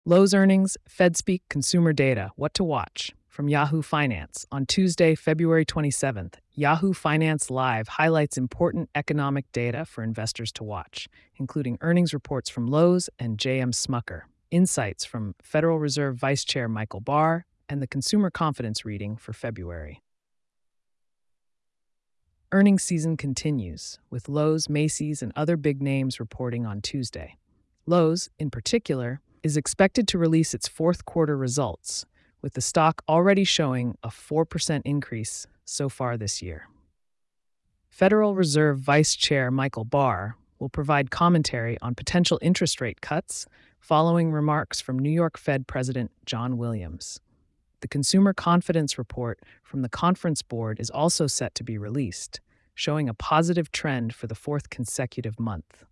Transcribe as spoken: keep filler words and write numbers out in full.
Lowe's earnings, FedSpeak consumer data, what to watch from Yahoo Finance. On Tuesday, February twenty-seventh, Yahoo Finance Live highlights important economic data for investors to watch, including earnings reports from Lowe's and J M Smucker, insights from Federal Reserve Vice Chair Michael Barr, and the consumer confidence reading for February. Earnings season continues, with Lowe's, Macy's, and other big names reporting on Tuesday. Lowe's, in particular, is expected to release its fourth quarter results, with the stock already showing a four percent increase so far this year. Federal Reserve Vice Chair Michael Barr will provide commentary on potential interest rate cuts following remarks from New York Fed President John Williams. The Consumer Confidence Report from the Conference Board is also set to be released, showing a positive trend for the fourth consecutive month.